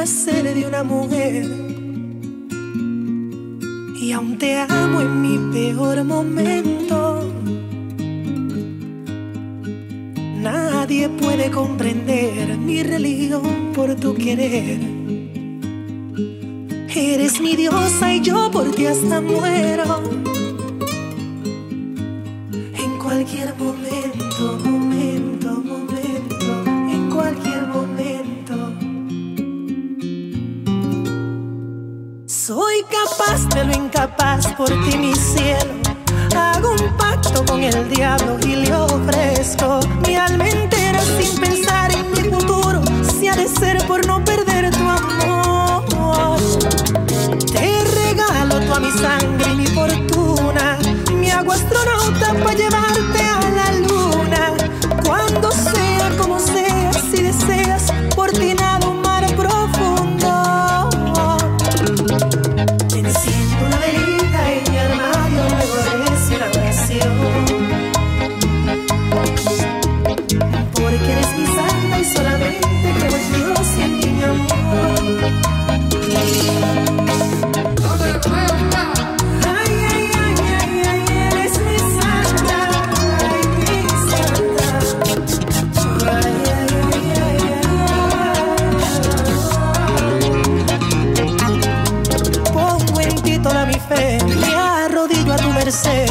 nacer de una mujer. Y aún te amo en mi peor momento. Nadie puede comprender mi religión por tu querer. Eres mi diosa y yo por ti hasta muero. En cualquier momento, en cualquier momento. Soy capaz de lo incapaz por ti, mi cielo. Hago un pacto con el diablo y le ofrezco mi alma entera sin pensar en mi futuro. Si ha de ser por no perder tu amor, te regalo toda mi sangre y mi fortuna. Me hago astronauta para llevarte a la luna. Cuando sea, como sea, si deseas, por ti nado un mar profundo. Te enciendo una velita en mi armario, luego rezo una oración. Porque eres mi santa y solamente creo en Dios y en ti, mi amor. Me arrodillo a tu merced.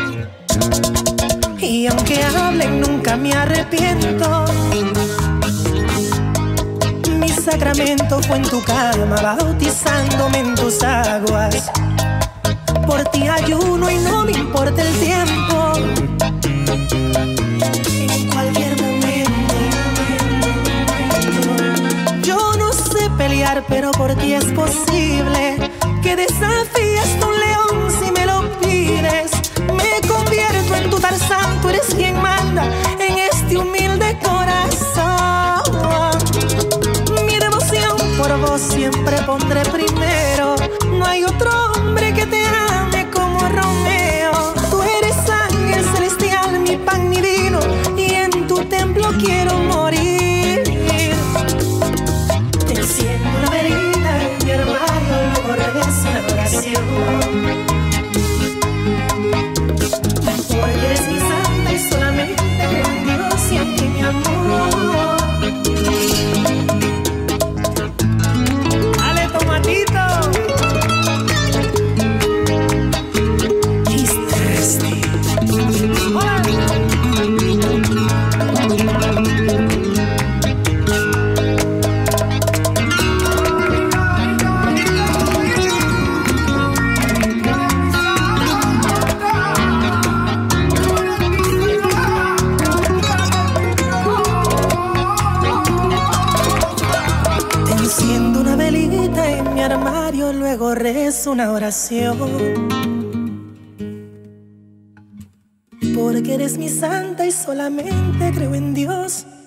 Y aunque hablen nunca me arrepiento. Mi sacramento fue en tu cama, bautizándome en tus aguas. Por ti ayuno y no me importa el tiempo. En cualquier momento. Yo no sé pelear, pero por ti es posible. Que desafías a un león si me lo pides. Me convierto en tu Tarzán, tú eres quien manda en este humilde corazón. Mi devoción por vos siempre pondré primero. No hay otro hombre que te ame como Romeo. Tú eres ángel celestial, mi pan, mi vino, y en tu templo quiero morir. Te enciendo una velita en mi armario, luego rezo una oración. Porque eres mi santa y solamente creo en Dios y en ti, mi amor. Dale, tomatito. He's thirsty. Hola. Enciendo una velita en mi armario, luego rezo una oración. Porque eres mi santa y solamente creo en Dios